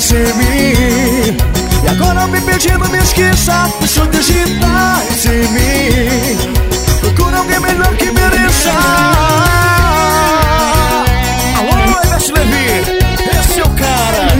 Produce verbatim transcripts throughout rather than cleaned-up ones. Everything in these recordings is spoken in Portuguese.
sem mim. E agora me pedindo me esqueça, deixa eu digitar sem mim. Procura alguém melhor que mereça. Alô, Everest Levi, esse é o cara.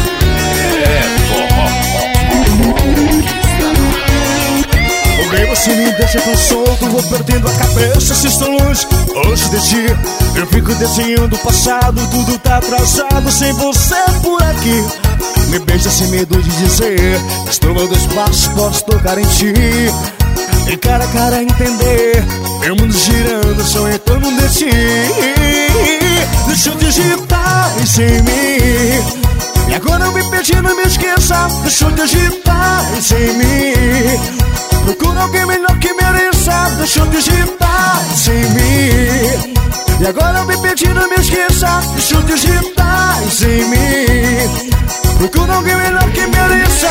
Alguém você me deixa tão solto, vou perdendo a cabeça se estou longe. Hoje de ti, eu fico desenhando o passado, tudo tá atrasado sem você por aqui. Me beija sem medo de dizer, estou a dois passos, posso tocar em ti. E cara a cara entender, meu mundo girando, só em torno de ti. Deixa eu digitar sem mim. E agora eu me pedindo me esqueça, deixa eu digitar sem mim. Procura alguém melhor que mereça, deixa eu digitar sem mim. E agora eu me pedindo me esqueça, deixa eu digitar sem mim. Procura alguém melhor que mereça.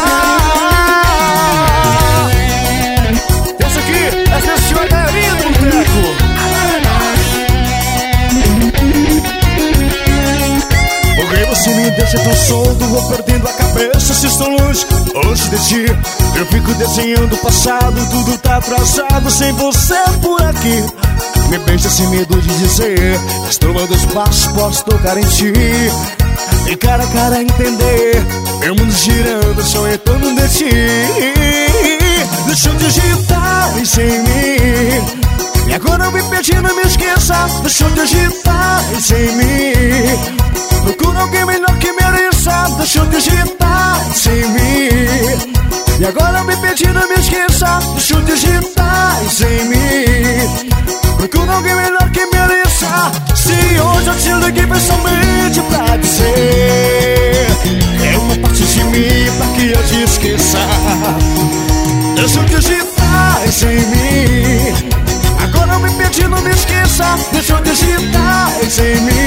Essa aqui, essa é a senhora galerinha do boteco. Porque você me deixa tão solto, vou perdendo a cabeça se estou longe. Hoje de ti, eu fico desenhando o passado, tudo tá atrasado sem você por aqui. Me beija sem medo de dizer, estou a dois passos, posso tocar em ti. E cara a cara entender, meu mundo girando, só em torno de ti. Deixa eu digitar sem mim. E agora eu me pedindo me esqueça, deixa eu digitar sem mim. Procura alguém melhor que mereça, deixa eu digitar sem mim. E agora eu me pedindo me esqueça, deixa eu digitar sem mim. Procura alguém melhor que mereça. Se hoje eu te liguei pessoalmente pra dizer, é uma parte de mim pra que eu te esqueça. Deixa eu digitar sem mim. Agora eu me pedindo me esqueça, deixa eu digitar sem mim.